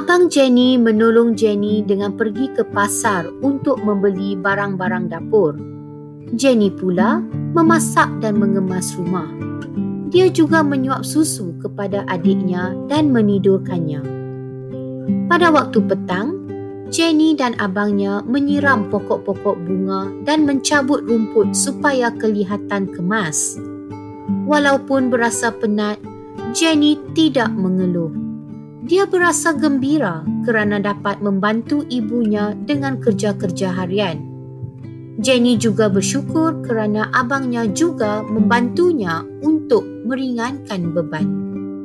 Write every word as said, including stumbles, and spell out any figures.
Abang Jenny menolong Jenny dengan pergi ke pasar untuk membeli barang-barang dapur. Jenny pula memasak dan mengemas rumah. Dia juga menyuap susu kepada adiknya dan menidurkannya. Pada waktu petang, Jenny dan abangnya menyiram pokok-pokok bunga dan mencabut rumput supaya kelihatan kemas. Walaupun berasa penat, Jenny tidak mengeluh. Dia berasa gembira kerana dapat membantu ibunya dengan kerja-kerja harian. Jenny juga bersyukur kerana abangnya juga membantunya untuk meringankan beban.